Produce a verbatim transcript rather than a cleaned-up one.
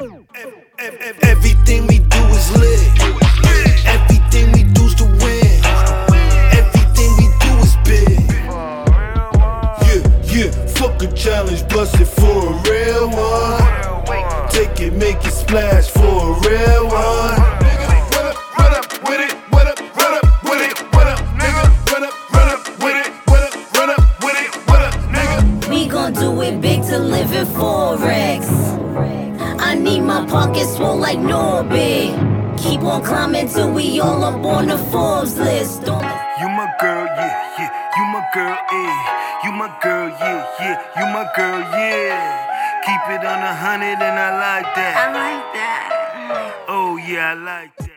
Everything we do is lit. Everything we do's to win. Everything we do is big. Yeah, yeah, fuck a challenge, bust it for a real one. Take it, make it splash for a real one. Run up, run up with it, what up, run up with it, what up, nigga. Run up, run up with it, what up, run up with it, what up, nigga. We gon' do it big to live in Forex. I need my pockets swole like Norbit. Keep on climbing till we all up on the Forbes list. Don't You my girl, yeah, yeah. You my girl, eh. You my girl, yeah, yeah. You my girl, yeah. Keep it on a hundred and I like that. I like that. Oh yeah, I like that.